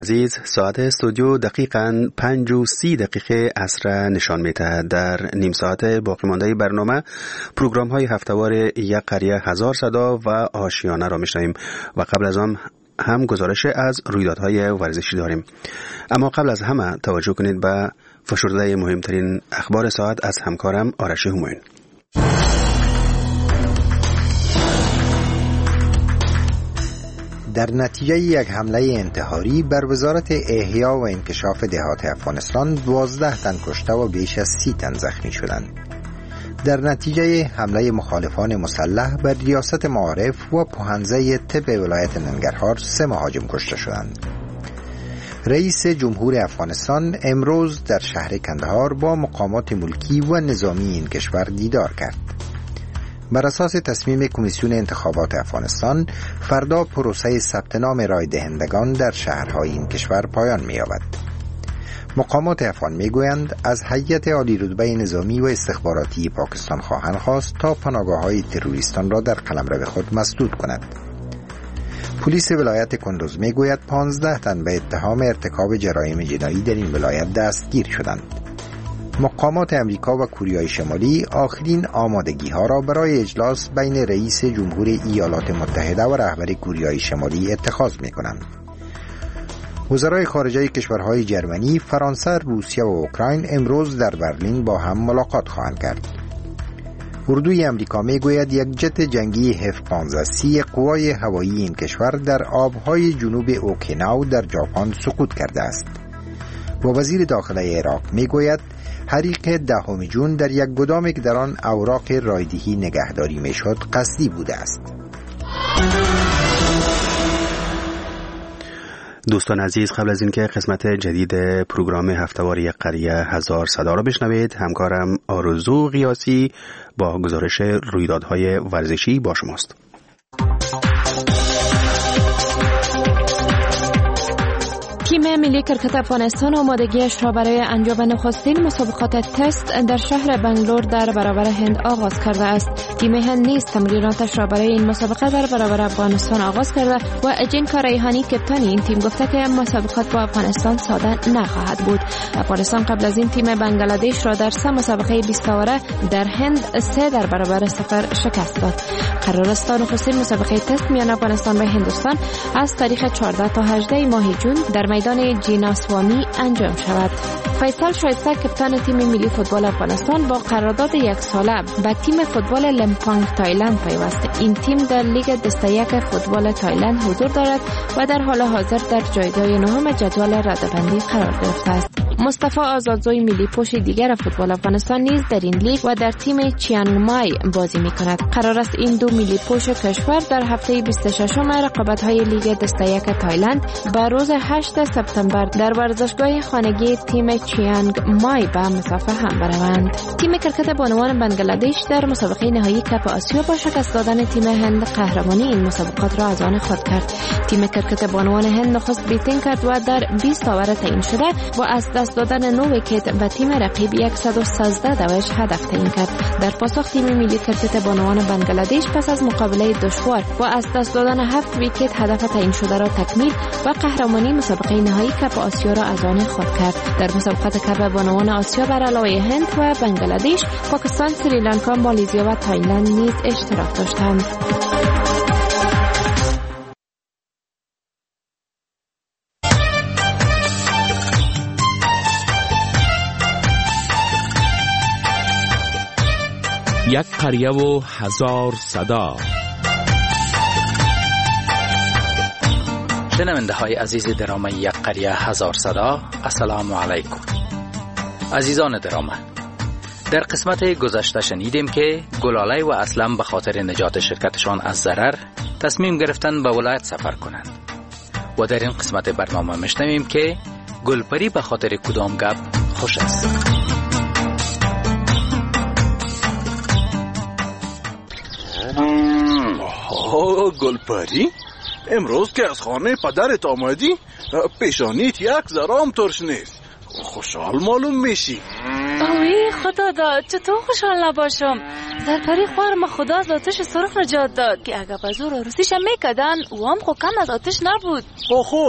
عزیز، ساعت استودیو دقیقاً 5:30 عصر نشان می‌دهد. در نیم ساعت باقی مانده برنامه پروگرام‌های هفته‌وار یک قریه هزار صدا و آشیانه را می‌شنویم و قبل از آن هم گزارش از رویدادهای ورزشی داریم. اما قبل از همه توجه کنید به فشرده مهمترین اخبار ساعت از همکارم آرش همایون. در نتیجه یک حمله انتحاری بر وزارت احیا و انکشاف دهات افغانستان 12 تن کشته و بیش از 30 تن زخمی شدند. در نتیجه حمله مخالفان مسلح بر ریاست معارف و پوهنځی طب ولایت ننگرهار 3 مهاجم کشته شدند. رئیس جمهور افغانستان امروز در شهر کندهار با مقامات ملکی و نظامی این کشور دیدار کرد. بر اساس تصمیم کمیسیون انتخابات افغانستان، فردا پروسه ثبت نام رای دهندگان در شهرهای این کشور پایان می‌یابد. مقامات افغان میگویند از هیئت عالی رتبه نظامی و استخباراتی پاکستان خواهند خواست تا پناهگاه‌های تروریستان را در قلمرو خود مسدود کند. پلیس ولایت کندوز میگوید 15 تن به اتهام ارتکاب جرایم جنایی در این ولایت دستگیر شدند. مقامات امریکا و کوریای شمالی آخرین آمادگی‌ها را برای اجلاس بین رئیس جمهور ایالات متحده و رهبر کوریای شمالی اتخاذ می‌کنند. وزرای خارجه کشورهای جرمنی، فرانسه، روسیه و اوکراین امروز در برلین با هم ملاقات خواهند کرد. اردوی امریکا میگوید یک جت جنگی F-15C قوای هوایی این کشور در آبهای جنوب اوکیناو در ژاپن سقوط کرده است. و وزیر داخله عراق میگوید حریق 10 جون در یک گدامی که در آن اوراق رایدهی نگهداری میشد قصدی بوده است. دوستان عزیز، قبل از اینکه قسمت جدید پروگرام هفته‌وار یک قریه هزار صدا را بشنوید، همکارم آرزو قیاسی با گزارش رویدادهای ورزشی با شماست. تیم ملی کرکت افغانستان آمادگیش را برای انجام نخستین مسابقات تست در شهر بنگلور در برابر هند آغاز کرده است. تیم هند نیز تمریناتش را برای این مسابقه در برابر افغانستان آغاز کرده و اجنکا ریحانی کپتان این تیم گفته که مسابقات با افغانستان ساده نخواهد بود. افغانستان قبل از این تیم بنگلادش را در 3 مسابقه 20 اوره در هند 3 در برابر 0 شکست داد. قرار است نخستین مسابقه تست میان افغانستان و هندوستان از تاریخ 14 تا 18 ماه جون در میدان جیناسوامی انجام شود. فیصل شایسته کپتان تیم ملی فوتبال افغانستان با قرارداد 1 ساله به تیم فوتبال لمپانگ تایلند پیوست. این تیم در لیگ دسته 1 فوتبال تایلند حضور دارد و در حال حاضر در جایگاه 9 جدول رده‌بندی قرار گرفته است. مصطفی آزادزوی ملی پوش دیگر فوتبال افغانستان نیز در این لیگ و در تیم چیانگ مای بازی می‌کند. قرار است این دو ملی پوش کشور در هفته 26 رقابت‌های لیگ دسته 1 تایلند به روز 8 سپتامبر در ورزشگاه خانگی تیم چیانگ مای به مسافه هم بروند. تیم کرکت بانوان بنگلادش در مسابقه نهایی کاپ آسیا با شکست دادن تیم هند قهرمانی این مسابقات را از آن خود کرد. تیم کرکت بانوان هند نخست بیتینگ کرد و در 20 اوور تعیین شده و از دست دادن 9 ویکت به تیم رقیب 113 دوش هدف تعیین کرد. در پاسخ تیم ملی کرکت بانوان بنگلادش پس از مقابله دشوار و از دست دادن 7 ویکت هدف تعیین شده را تکمیل و قهرمانی مسابقه نهایی کاپ آسیا را از آن خود کرد. در مسابقات کاپ بانوان آسیا بر علاوه هند و بنگلادش، پاکستان، سریلانکا، مالزی و تایلند نیز اشتراک داشتند. یک قریه و هزار صدا. شنونده های عزیز درامه یک قریه هزار صدا، السلام علیکم. عزیزان درامه، در قسمت گذشته شنیدیم که گلاله و اسلم به خاطر نجات شرکتشان از ضرر تصمیم گرفتن به ولایت سفر کنند و در این قسمت برنامه میشنویم که گلپری به خاطر کدام گپ خوش است. گلپری، امروز که از خانه پدرت آمدی پیشانیت یک ذرام ترش نیست. خوشحال معلوم میشی. اوی خدا داد، چطور خوشحال نباشم؟ زرپری خوارم خدا از آتش سرخ نجات داد که اگه بزور عروسیش میکدن او هم خو کم از آتش نبود. خو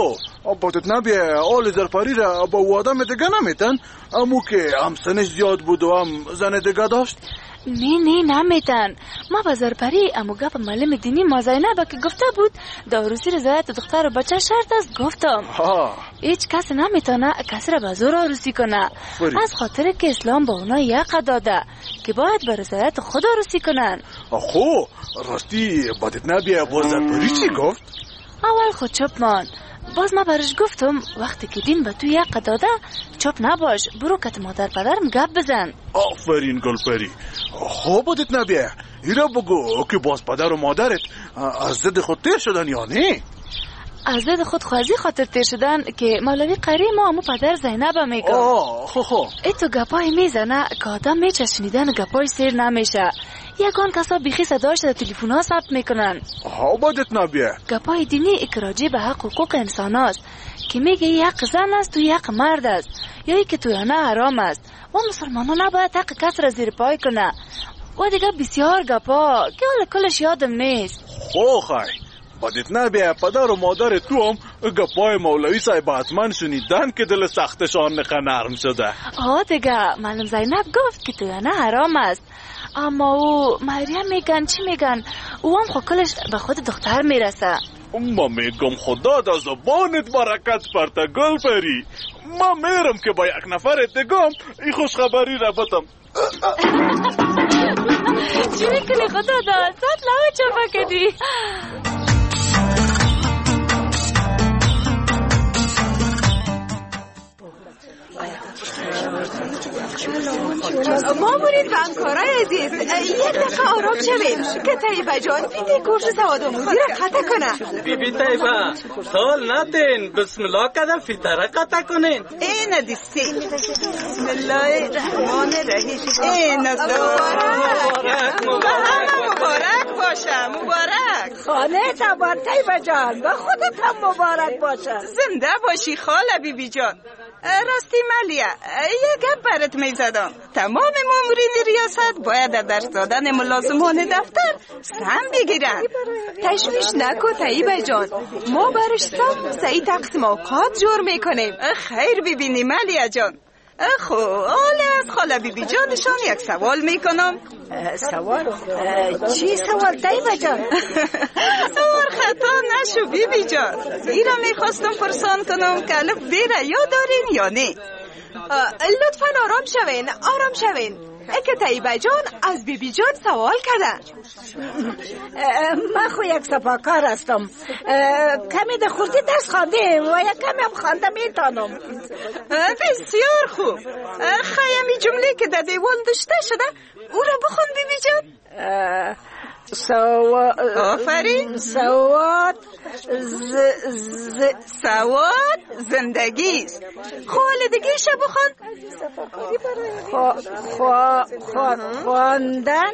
بادت نبیه آل زرپری را با او آدم دیگه نمیتن امو که هم سنش زیاد بود و هم زن دیگه داشت. نه نمیتن. ما با زرپری امو گپ معلم دینی ما زینبه که گفته بود داروسی رضایت دختر و بچه شرط است گفتم هیچ کس نمیتونه کسی را به زور عروسی کنه از خاطر که اسلام با اونا یقه داده که باید به رضایت خود عروسی کنن. خو راستی بادت نبیه با زرپری چی گفت؟ اول خود چپ مان. باز ما برش گفتم وقتی که دین به تو یقه داده چپ نباش، برو کت مادر پدرم گپ بزن. آفرین گلپری. خب بادت نبیه ایرا بگو که باز پدر و مادرت از ضد خود تیر شدن یا نه؟ از ضد خود خوازی خاطر تیر شدن که مولوی قری ما امو پدر زینب میگم. خو ای تو گپای میزنه که آدم میچه شنیدن گپای سیر نمیشه. یکان کسا بیخی صداش در تلفن ها ثبت میکنن. بادت نبیه گپای دینی اکراجی به حق حقوق انسان است که میگه یک زن است و یک مرد است یا ای که تویانه حرام است و مسلمان ها نباید حق کس را زیر پای کنه و دیگه بسیار گپا که حال کلش یادم نیست. خی بادت نبیه پدر و مادر تو هم گپای مولوی صاحب حتما شنیدن که دل سختشان نخه نرم شده. دیگه معلم زینب گفت که تویانه حرام است اما او مریم میگن چی میگن او هم خوکلش به خود دختر میرسه. ما میگم خدا دا زبانت برکت پرته گلپری. ما میرم که با یک نفر دیگم این خوشخبری را بتم. چی میکنی خدا دا سات لاو چرفا کدی. مامورین و همکارای عزیز یک دقیقه آرام شوید که طیبه جان فیده کورس سواد آموزی را قطع کنه. بیبی طیبه سال ندین بسم الله کده فیده را قطع کنین. این دیستی بسم الله الرحمن الرحیم. این مبارک باشه مبارک. خانه تبار طیبه جان و خودت هم مبارک باشه. زنده باشی خاله بیبی جان. راستی ملیه یه گپ برات میزدم. تمام مامورین ریاست باید در درس دادن ملازمان دفتر سهم بگیرن. تشویش نکن طیبه جان، ما برش صحیح تقسیم اوقات جور میکنیم. خیر ببینی ملیه جان. خب حالا از خاله بیبی جانشان یک سوال میکنم. سوال؟ چی سوال طیبه جان؟ سوال خطا نشو بیبی جان. ایرا میخواستم پرسان کنم که الف بیره یا دارین یا نه. لطفا آرام شوین که طیبه جان از بیبی جان سوال کرده. من خو یک سپاکار هستم، کمی ده خوردی درس خانده و یک کمی هم خانده میتانم. بسیار خوب. خیمی جمله که در دیوان داشته شده او را بخون بیبی جان. آفرین. سواد زندگی است. خالدگیش بخون. خواندن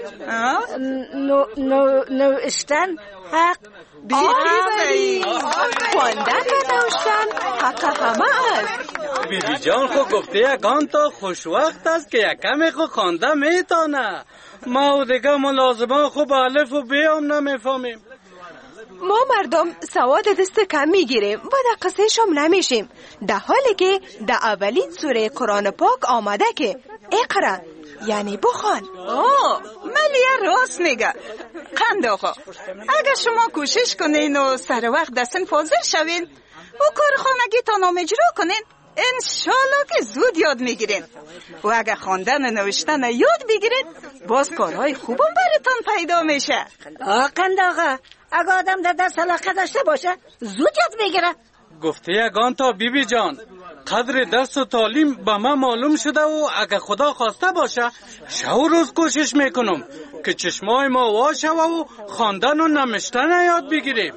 نوشتن حق. آفرین. خواندن و نوشتن حق همه است. بیبی جان خو گفته یکان تا خوش وقت است که یکمی خو خوانده میتانه. ما و دیگه ملازمان خوب الف و بی هم نمیفهمیم. ما مردم سواد دست کم میگیریم و در قصه شم نمیشیم، در حالی که در اولین سوره قرآن پاک آمده که اقرا یعنی بخوان. ملیه راست میگه. قند آقا اگر شما کوشش کنین و سر وقت دستن فاضل شوین و کار خانگیتان هم اجرا کنین انشالله که زود یاد میگیرین و اگر خواندن و نوشتن یاد بگیرین باز کارهای خوبم براتون پیدا میشه. قند آقا اگر آدم در دست علاقه داشته باشه زود یاد میگیره. گفته یگان تا بیبی جان قدر درس و تعلیم به من معلوم شده و اگر خدا خواسته باشه شو روز کوشش میکنم که چشمای ما واشه و خواندن و نوشتن یاد بگیریم.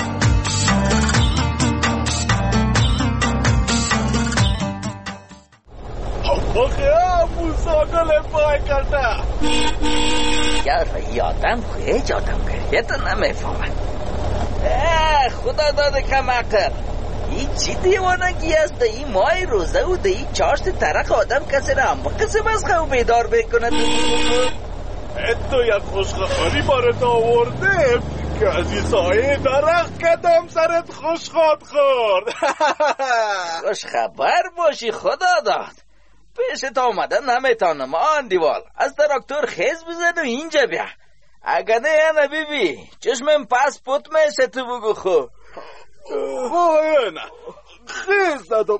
موسا گل پای کرده. یادم هیچ آدم گریه تو نمیفهمد. خدا داده کم عقل. این چی دیوانگی است؟ این ماه روزه و این چاشت ترق آدم کسی را هم قسم از خواب بیدار بکند. تو یک خوشخبری بارت آورده که از این سایه درخت کدام سرت خوش خواد خورد. خوش خبر باشی خدا داد. پیشت آمده نمیتانم آن دیوال. از تراکتور خیز بزن و اینجا بیا. اگه نه بیبی چشمم پس پوت میشه تو بگو خو. نه خیز دادم.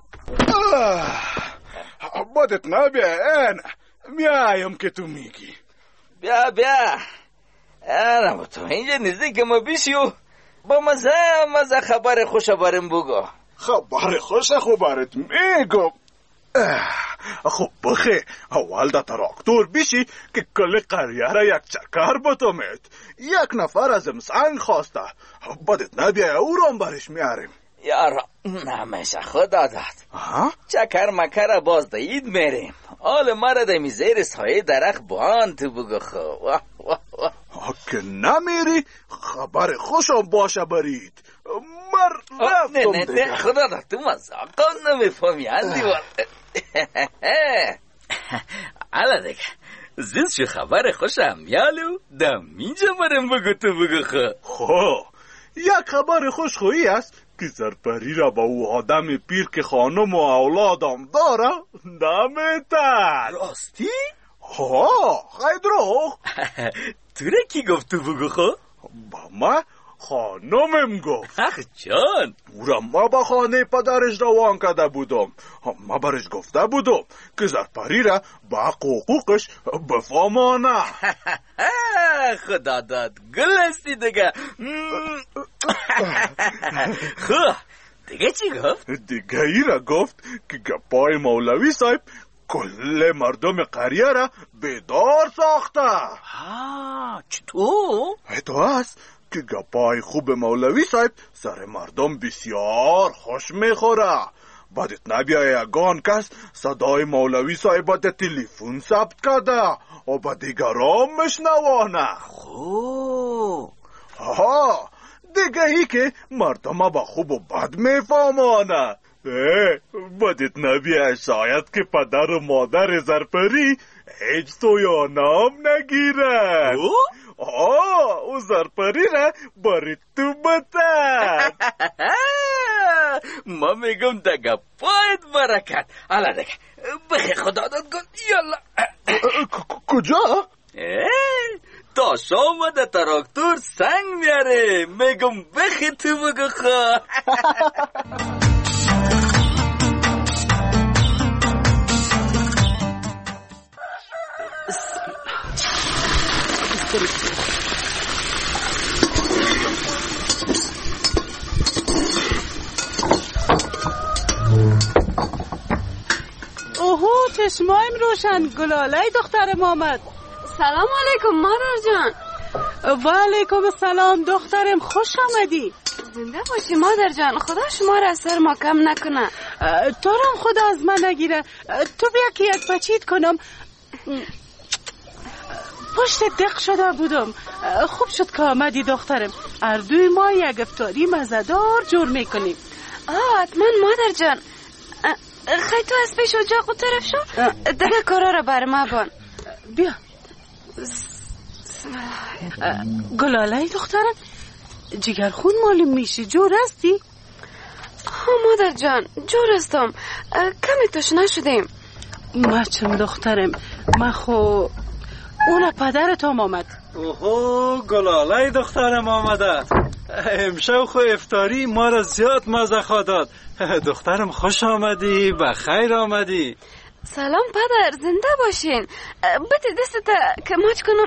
بادت نبیا نه میایم که تو میگی. بیا انا تو اینجا نزدیک ما بیشیو با مزه خبر خوش برم بگو. خبر خوش خبرت میگم. خب بخی اول دا تراکتور بیشی که کل قریه را یک چکر بتومید. یک نفر ازم سنگ خواسته. بدت نبیه او رام برش میاریم. یارا نمیشه خدا داد. چکر مکر باز دید میریم. حال مرا دمی زیر سایه درخت بان تو بگو خب. که نمیری خبر خوشم باشه برید. مر رفتم دیگه. نه خدا داد تو مزاقا نمیفهمی اندیوال. حالا دیگه زیست شو خبر خوشم یالو دم اینجا برم بگو تو بگو خو. یک خبر خوش خویی است که زرپری را با او آدم پیر که خانم و اولادم داره نمیتن. راستی؟ خیدرو. تو را کی گفت تو بگو خو؟ با ما خانمم گفت. اخ جان او را ما با خانه پدرش روان کرده بودم. ما برش گفته بودم که زرپری را با حقوقش بفهمانه. خدا داد گل هستی دیگه. خب دیگه چی گفت؟ دیگه ای را گفت که گپای مولوی صاحب کل مردم قریه را بیدار ساخته. چطور؟ تو هست که گپای خوب مولوی صاحب سر مردم بسیار خوش میخوره. بعدت نبیه یگان کس صدای مولوی صاحب باید تلیفون ثبت کرده و با دیگران مشنوانه. خوب دیگه ای که مردم با خوب و بد میفهمانه. بدت نبیه شاید که پدر و مادر زرپری هیچ تو یا نام نگیره. او زرپری را باری تو بتن. ما میگم دگه پایت برکت. حالا دگه بخی خدا داد کن. یالا کجا؟ تا شام ده تراکتور سنگ میاره. میگم بخی تو بگو خواه. اوهو چشمایم روشن. گلالای دخترم آمد. سلام علیکم مادر جان. و علیکم السلام دخترم، خوش آمدی. زنده باشی مادر جان. خدا شما را از سر ما کم نکنه. تو هم خدا از من نگیره. تو بیا که یک بچیت کنم. پشت دق شده بودم. خوب شد که آمدی دخترم. اردوی ما یک افطاری مزدار جور میکنیم. حتما مادر جان. خیلی تو از پیش اجاق و طرف شو. دیگه کارا را بر ما بان. بیا. گلالای دخترم جگر خون معلوم میشی. جور هستی؟ مادر جان جور هستم. کمی تشنه شدیم. مچم دخترم. ما خو اون پدرتم آمد. اوهو گلالای دخترم آمده. امشب خو افطاری ما را زیاد مزه خواهد داد. دخترم خوش آمدی، بخیر آمدی. سلام پدر، زنده باشین. بده دستت که ماچ کنم.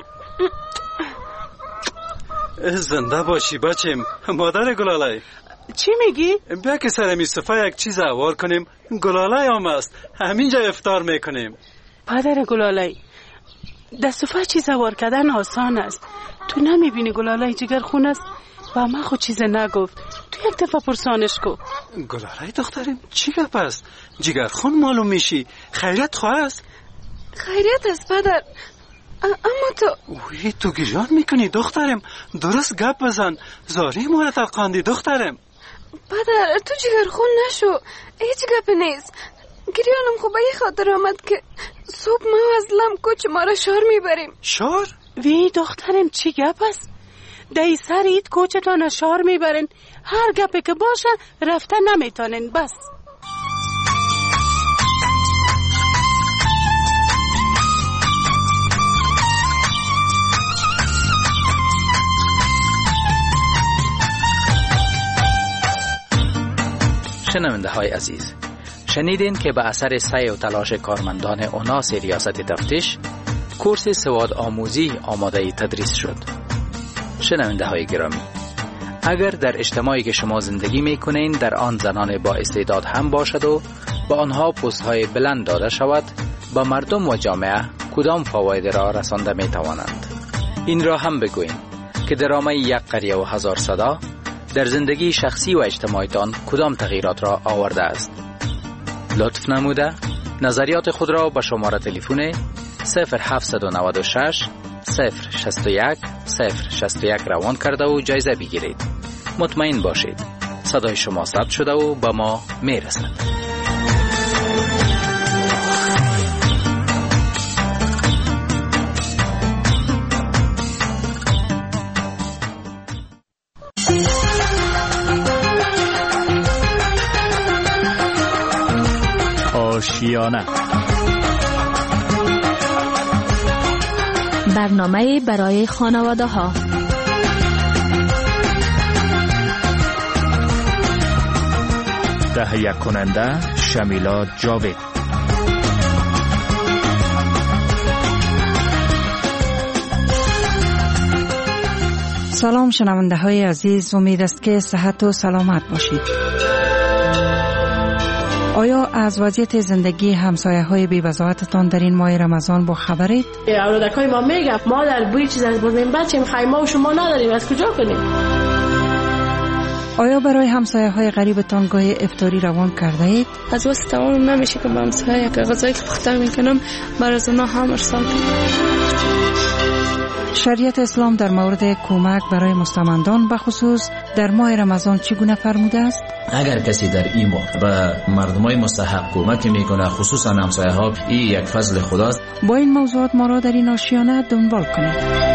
زنده باشی بچم. مادر گلالای چی میگی؟ بیا که سر می صفحه یک چیز اوار کنیم. گلالای هم است، همینجا افطار میکنیم. پدر گلالای در صفحه چیز اوار کردن آسان است. تو نمیبینی گلالای جگر خون است؟ و من خود چیز نگفت. تو یک دفعه پرسانش کو. گلالای دخترم چی گپ است؟ جگر خون معلوم میشی. خیریت خواه است؟ خیریت است پدر. اما تو اوی تو گریان میکنی دخترم. درست گپ بزن. زاری ما را ترقاندی دخترم. پدر تو جگر خون نشو. هیچ گپ نیست. گریانم خوبه ای خاطر آمد که صبح ما از لم کوچ ما را شار میبریم. شار؟ وی دخترم چی گپ است؟ دای سر ایت کوچتان اشار میبرین، هر گپی که باشه رفته نمیتونین. بس شنونده های عزیز، شنیدین که به اثر سعی و تلاش کارمندان اوناس ریاست تفتیش کورس سواد آموزی آماده تدریس شد. شنونده های گرامی، اگر در اجتماعی که شما زندگی میکنین در آن زنان با استعداد هم باشد و با آنها پست های بلند داده شود، با مردم و جامعه کدام فواید را رسانده میتوانند؟ این را هم بگوین که درامه یک قریه و هزار صدا در زندگی شخصی و اجتماعیتان کدام تغییرات را آورده است. لطف نموده نظریات خود را به شماره تلفن 0796 061 061 روان کرده و جایزه بگیرید. مطمئن باشید صدای شما ثبت شده و به ما میرسد. آشیانه، برنامه برای خانواده ها. تهیه کننده شمیلا جاوید. سلام شنونده های عزیز، امید است که صحت و سلامت باشید. آیا از وضعیت زندگی همسایه های بی وضاحتتان در این ماه رمضان با خبرید؟ اولادکای ما میگم ما در بوی چیز از بردیم بچیم خیمه و شما نداریم، از کجا کنیم؟ آیا برای همسایه های غریبتان گاه افطاری روان کرده اید؟ از واسه تمام نمیشه که با همسایه که غذایی که پخته میکنم برای از اونا هم ارسال کنم. شریعت اسلام در مورد کمک برای مستمندان به خصوص در ماه رمضان چگونه فرموده است؟ اگر کسی در این ماه به مردمای مستحق کمک میکنه، خصوصا همسایه ها، این یک فضل خداست. با این موضوعات ما را در این آشیانه دنبال کنید.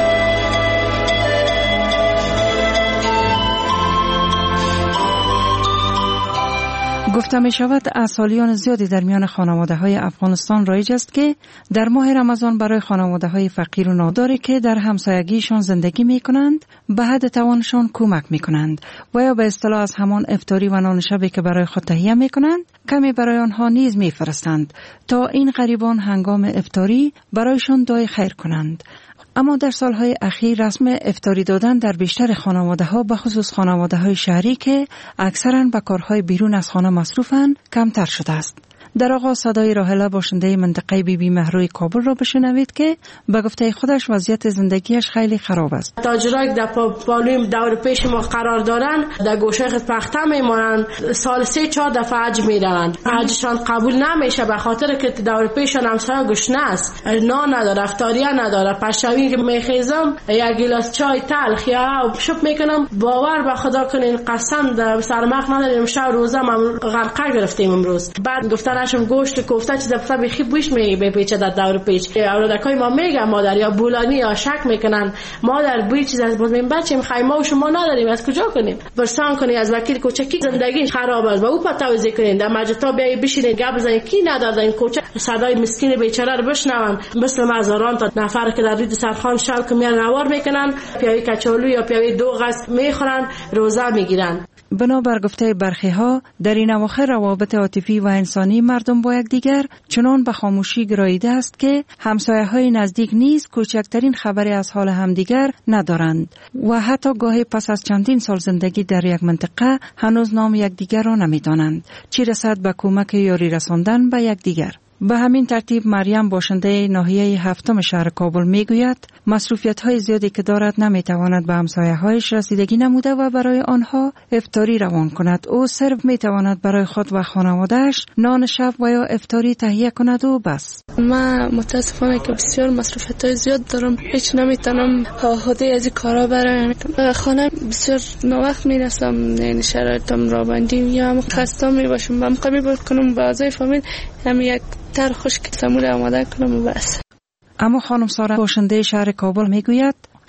گفته می شود از سالیان زیادی در میان خانواده های افغانستان رایج است که در ماه رمضان برای خانواده های فقیر و ناداری که در همسایگیشان زندگی می کنند به حد توانشان کمک می کنند و یا به اصطلاح از همان افطاری و نان شبی که برای خود تهیه می کنند کمی برای آنها نیز می فرستند تا این غریبان هنگام افطاری برایشان دعای خیر کنند. اما در سالهای اخیر رسم افطاری دادن در بیشتر خانواده‌ها به خصوص خانواده‌های شهری که اکثراً به کارهای بیرون از خانه مصروفند کمتر شده است. در آغاز صدای راهله باشنده منطقه بی مهروی کابل را بشنوید که به گفته خودش وضعیت زندگیش خیلی خراب است. تاجرایی در پالوی دور پیش ما قرار دارن در گوشه پخته میمونن، سال 3-4 دفعه حج میرن، حجشان قبول نمیشه به خاطر که دور پیششان همسایه گشنه است، نان نداره، افطاریه نداره. پشوی که میخیزم یک گلاس چای تلخ یا شپ میکنم، باور به خدا کنین قسم در سرمخ نداریم، شب روزم غرقه گرفتیم امروز. بعد گفتن شم گوشت کوفته چیز پس بخی بوش میپیچه در دور پیچ. اولادکای ما میگم مادر یا بولانی یا شک میکنن مادر بوی چیز از بود بچیم خیمه و شما نداریم، از کجا کنیم؟ برسان کنی از وکیل کوچکی زندگی خراب است و او پتاوزی کنین در مجلس بیای بشینین گپ بزنین کی نداره این کوچه صدای مسکین بیچاره رو بشنون مثل مزاران تا نفر که در رید سرخان شال که میان نوار میکنن پیاوی کچالو یا پیاوی دوغ میخورن روزه میگیرن. بنابر گفته برخی ها در این اواخر روابط عاطفی و انسانی مردم با یکدیگر چنان به خاموشی گراییده است که همسایه های نزدیک نیز کوچکترین خبری از حال همدیگر ندارند و حتی گاهی پس از چندین سال زندگی در یک منطقه هنوز نام یکدیگر را نمیدانند، چه رسد به کمک یاری رساندن به یکدیگر. به همین ترتیب مریم باشنده ناحیه هفتم شهر کابل میگوید مصروفیت‌های زیادی که دارد نمیتواند به همسایه‌هایش رسیدگی نموده و برای آنها افطاری روان کند. او صرف میتواند برای خود و خانواده‌اش نان شب و یا افطاری تهیه کند و بس. من متاسفانه که بسیار مصروفیت‌های زیاد دارم، هیچ نمیتونم عهده از این کارا برم. خانه بسیار ناوقت میرسم، یعنی شرایطم را بندیم یا خسته میباشم، من قبول کنم با اعضای فامیل هم یک تر خوش که تمور آماده کنم و بس. اما خانم سارا باشنده شهر کابل میگوید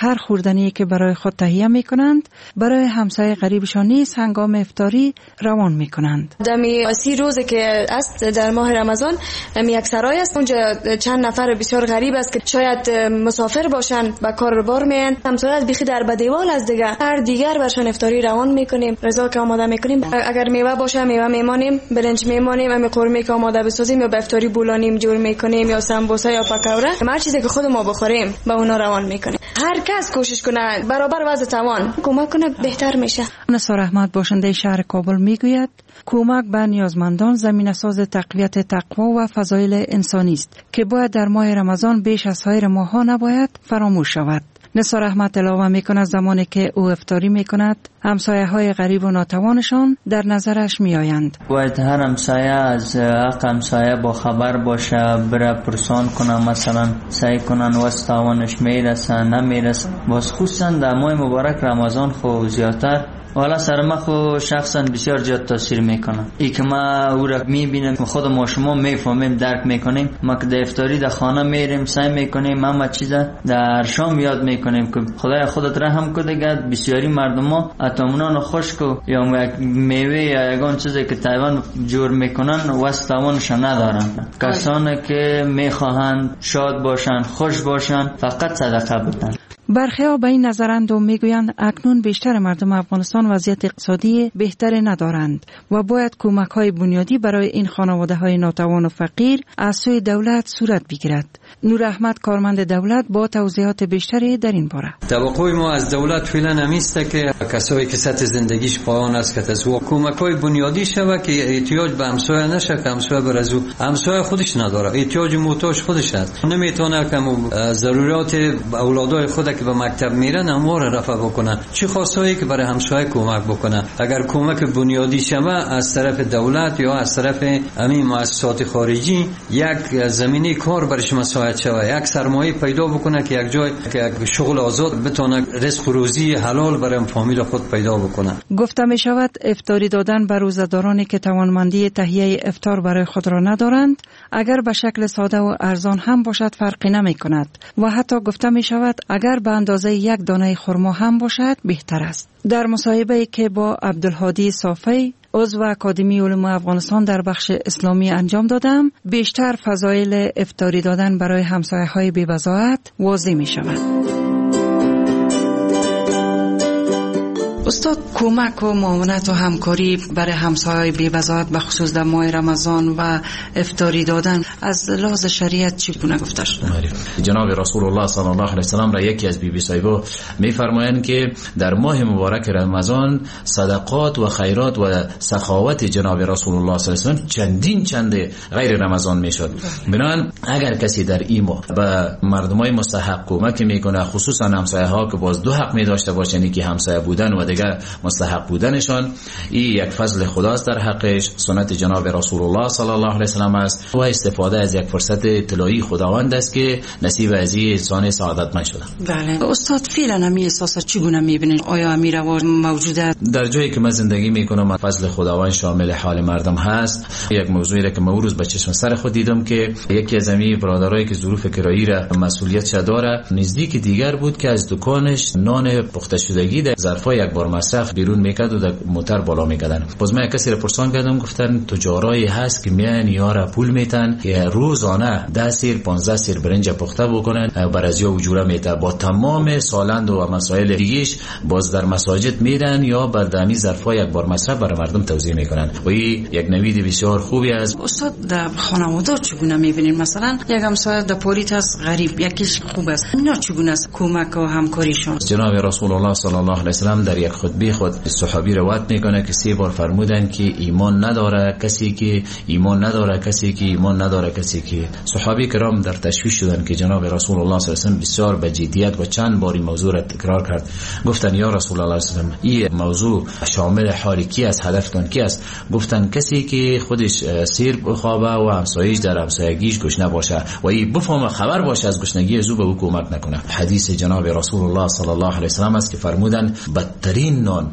هر خوردنی که برای خود تهیه می کنند برای همسایه غریبشان نیز هنگام افطاری روان می کنند. دمی 30 روزه که است در ماه رمضان یک سرای است، اونجا چند نفر بسیار غریب است که شاید مسافر باشند و کار بار میان، همسایه از بیخی در بدیوال از دیگر برشان افطاری روان میکنیم. رضا که آماده میکنیم، اگر میوه باشه میوه میمانیم، برنج میمانیم، امی قورمه که آماده بسازیم یا به افطاری بولانیم جور میکنیم یا سمبوسه یا پکوره، هر چیزی که خود ما بخوریم با اونا روان میکنیم. هر کس کوشش کنه برابر وضع توان کمک کنه بهتر میشه. نثار احمد باشنده شهر کابل میگوید کمک به نیازمندان زمینه ساز تقویت تقوا و فضایل انسانی است که باید در ماه رمضان بیش از سایر ماه‌ها نباید فراموش شود. نثار احمد علاوه میکند زمانی که او افطاری میکند همسایه های غریب و ناتوانشان در نظرش میآیند. باید هر همسایه از حق همسایه با خبر باشه، بره پرسان کنه، مثلا سعی کنن واسه توانش میرسه نمیرسه. باز خصوصا در ماه مبارک رمضان خو زیادتر والا سر ما خو شخصا بسیار زیاد تاثیر میکنه. ای که ما او را میبینم، خود ما شما میفهمیم، درک میکنیم. ما که در افطاری در خانه میریم سعی میکنیم همه چیزا در شام یاد میکنیم که خدای خودت رحم کنه دیگه بسیاری مردما اتمنان خشک یا میوه یا یگان چیزی که تایوان جور میکنن واسه توانش ندارن. کسانی که میخواهند شاد باشن، خوش باشن، فقط صدقه بدن. برخی ها به این نظرند و میگویند اکنون بیشتر مردم افغانستان وضعیت اقتصادی بهتری ندارند و باید کمک های بنیادی برای این خانواده های ناتوان و فقیر از سوی دولت صورت بگیرد. نور احمد کارمند دولت با توضیحات بیشتری در این باره. توقع ما از دولت فعلا همیسته که کسایی که سطح زندگیش پایین است که از کمک های بنیادی شود که احتیاج به همسایه نشه، که همسایه برازو همسایه خودش نداره، احتیاج محتاج خودش است، نمیتونه که ضرورات اولادای خود که به مکتب میرن امور رفع بکنه، چه خاصایی که برای همسایه کمک بکنه. اگر کمک بنیادی شوه از طرف دولت یا از طرف همین مؤسسات خارجی، یک زمینه کار برش مساعد شوه، یک سرمایه پیدا بکنه که یک جای که شغل آزاد بتونه رزق و روزی حلال برای فامیل خود پیدا بکنه. گفته می شود افطاری دادن به روزدارانی که توانمندی تهیه افطار برای خود را ندارند اگر به شکل ساده و ارزان هم باشد فرقی نمی کند و حتی گفته می شود اگر به اندازه یک دانه خرما هم باشد بهتر است. در مصاحبه‌ای که با عبدالهادی صافی عضو اکادمی علوم افغانستان در بخش اسلامی انجام دادم، بیشتر فضایل افطاری دادن برای همسایه‌های بی‌وضاحت واضح می شود. استاد، کمک و معاونت و همکاری برای همسایه‌های بی‌وضاحت به خصوص در ماه رمضان و افطاری دادن از لحاظ شریعت چگونه گفته شده؟ جناب رسول الله صلی الله علیه و سلم را یکی از بی صاحبا می‌فرمایند که در ماه مبارک رمضان صدقات و خیرات و سخاوت جناب رسول الله صلی الله علیه و سلم چند غیر رمضان میشد. بنابراین اگر کسی در این ماه به مردمای مستحق کمک میکنه، خصوصا همسایه‌ها که باز دو حق می داشته باشند که همسایه بودن و دیگر مستحق بودنشان، این یک فضل خداست در حقش، سنت جناب رسول الله صلی الله علیه و سلم است و استفاده از یک فرصت طلایی خداوند است که نصیب از این انسان سعادتمند شده. بله استاد، فعلا همین احساسات چگونه میبینید؟ آیا امیر رواج موجوده؟ در جایی که من زندگی میکنم فضل خداوند شامل حال مردم هست. یک موضوعی را که من روز به چشم سر خود دیدم که یکی از امی برادرایی که ظروف کرایی را مسئولیت داره نزدیک دیگر بود که از دکانش نان پخته شدگی در ظرفای یک بار مصرف بیرون میکرد و در موتر بالا میکردن. باز من کسی را پرسان کردم، گفتن تجارایی هست که میان یارا پول میتن که روزانه 10 سیر 15 سیر برنج پخته بکنن بر از یا وجوره میته با تمام سالند و مسائل دیگهش باز در مساجد میرن یا بر دمی ظرفای یک بار مصرف برای مردم توزیع میکنن و این یک نوید بسیار خوبی است. استاد، در خانواده چگونه میبینید؟ مثلا یک همسایه در پولیت است غریب، یکیش خوب است، اینا چگونه است کمک و همکاریشون؟ جناب رسول الله صلی الله علیه و سلم در یک خطبه خود صحابی روایت میکنه که 3 بار فرمودن که ایمان نداره کسی که ایمان نداره کسی که ایمان نداره کسی که. صحابی کرام در تشویش شدن که جناب رسول الله صلی الله علیه و سلم بسیار به جدیت و چند باری موضوع را تکرار کرد. گفتن یا رسول الله صلی الله علیه و سلم این موضوع شامل حال کی است، هدفتون کی است؟ گفتن کسی که خودش سیر بخوابه و همسایه‌اش در همسایگیش گشنه باشه و این بفهمه خبر باشه از گشنگی از او به او کمک نکنه. حدیث جناب رسول الله صلی الله علیه و سلم است که فرمودن بدترین نان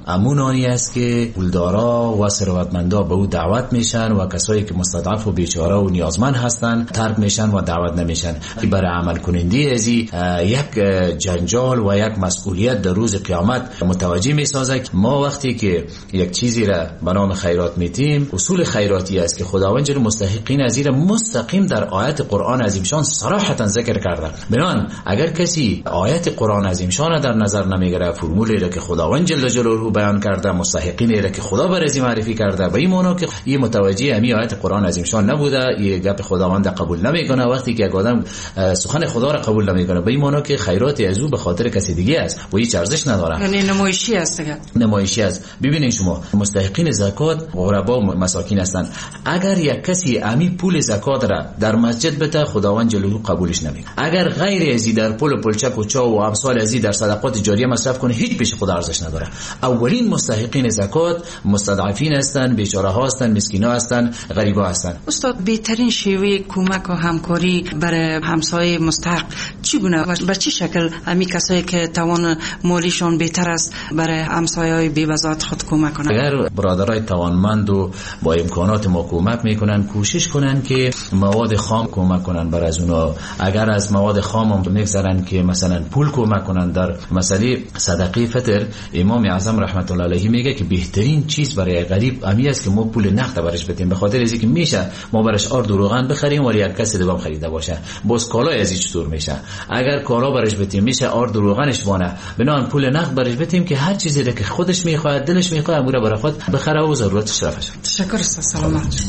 امونانی است که پولدارا و ثروتمندا به او دعوت میشن و کسایی که مستضعف و بیچاره و نیازمند هستن ترک میشن و دعوت نمیشن. برای عمل کننده از یک جنجال و یک مسئولیت در روز قیامت متوجه میسازه. ما وقتی که یک چیزی را به نام خیرات میتیم، اصول خیراتی است که خداوند جل مستحقین از این مستقیم در آیت قرآن عظیم شان صراحتا ذکر کرده. بنابراین اگر کسی آیت قرآن عظیم شان در نظر نمیگیره، فرمولی را که خداوند جل جلاله بیان کرده، مستحقین را که خدا بر ازی معرفی کرده، به این معنی که این متوجه همین آیت قرآن عظیم شان نبوده، این گپ خداوند قبول نمیکنه. وقتی که یک آدم سخن خدا را قبول نمیکنه، به این معنی که خیرات از او به خاطر کسی دیگه است و هیچ ارزش نداره، یعنی نمایشی است. نمایشی است. ببینید شما مستحقین زکات غربا و مساکین هستند. اگر یک کسی امی پول زکات را در مسجد بده، خداوند جلاله قبولش نمیکنه. اگر غیر ازی در پول پلچک و چا و امثال ازی در صدقات جاریه مصرف کنه، هیچ پیش خدا ارزش نداره. اولین مستحقین زکات مستضعفین هستند، بیچاره ها هستند، مسکین ها هستند، غریبا هستند. استاد، بهترین شیوه کمک و همکاری برای همسایه مستحق چگونه و به چه شکل امی کسایی که توان مالیشون بهتر است برای همسایه‌های بی‌وزات خود کمک کنند؟ اگر برادرای توانمند و با امکانات ما کمک میکنن، کوشش کنن که مواد خام کمک کنن بر از اونا. اگر از مواد خام هم میگذرن که مثلا پول کمک کنن. در مسئله صدقه فطر امام اعظم رحمت الله علیه میگه که بهترین چیز برای غریب امی است که ما پول نقد برش بدیم، به خاطر اینکه میشه ما برش آرد و روغن بخریم ولی یک کسی دیگه هم خریده باشه. باز کالای از چطور میشه؟ اگر کالا برش بدیم میشه آرد و روغنش وانه، بنان پول نقد برش بدیم که هر چیزی که خودش میخواد، دلش میخواد، امور برای خود بخره و ضرورتش رفعش. تشکر است. سلامت.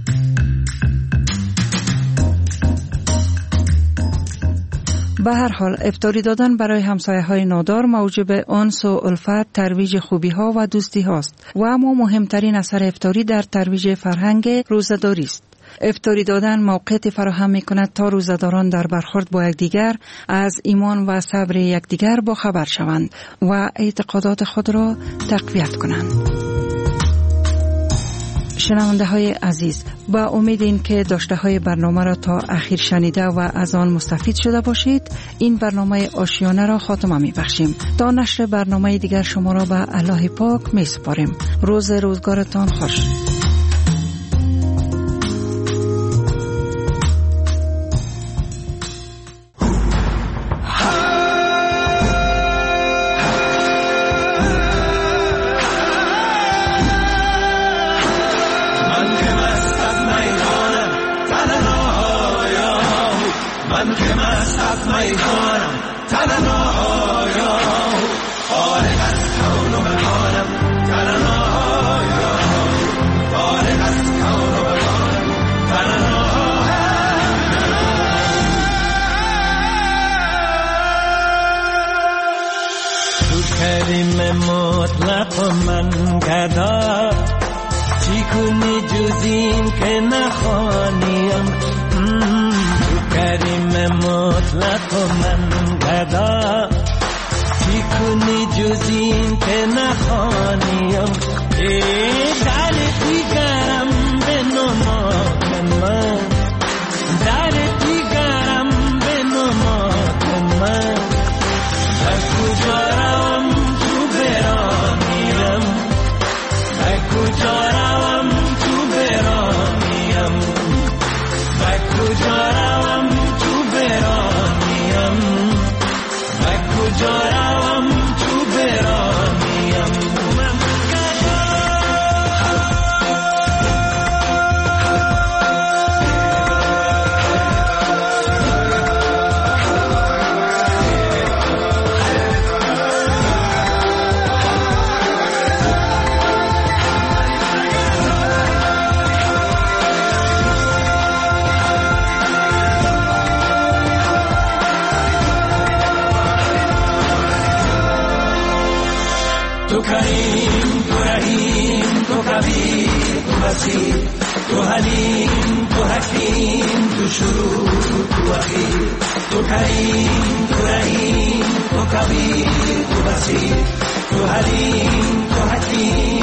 به هر حال افطاری دادن برای همسایه‌های نادار موجب انس و الفت، ترویج خوبی‌ها و دوستی هاست و اما مهمترین اثر افطاری در ترویج فرهنگ روزه‌داری است. افطاری دادن موقعیت فراهم می‌کند تا روزه‌داران در برخورد با یکدیگر از ایمان و صبر یکدیگر با خبر شوند و اعتقادات خود را تقویت کنند. شنونده های عزیز، با امید این که داشته های برنامه را تا اخیر شنیده و از آن مستفید شده باشید، این برنامه آشیانه را خاتمه می بخشیم. تا نشر برنامه دیگر شما را به الله پاک می سپاریم. روزگارتان خوش. مطلق من گدا چی کنی جز این که نخوانیم، تو کریم مطلق من گدا چی کنی جز این که نخوانیم. در دیگرم به نماد من، در دیگرم به نماد من، از کجا روم تو برانیم، از کجا روم تو برانیم، از کجا روم تو برانیم، از کجا روم تو برانیم. تو کریم، تو رحیم، تو کبیر، تو وسیع، تو حلیم، تو حکیم، تو شروع، تو اخیر. تو کریم، تو رحیم، تو کبیر، تو وسیع، تو حلیم، تو حکیم.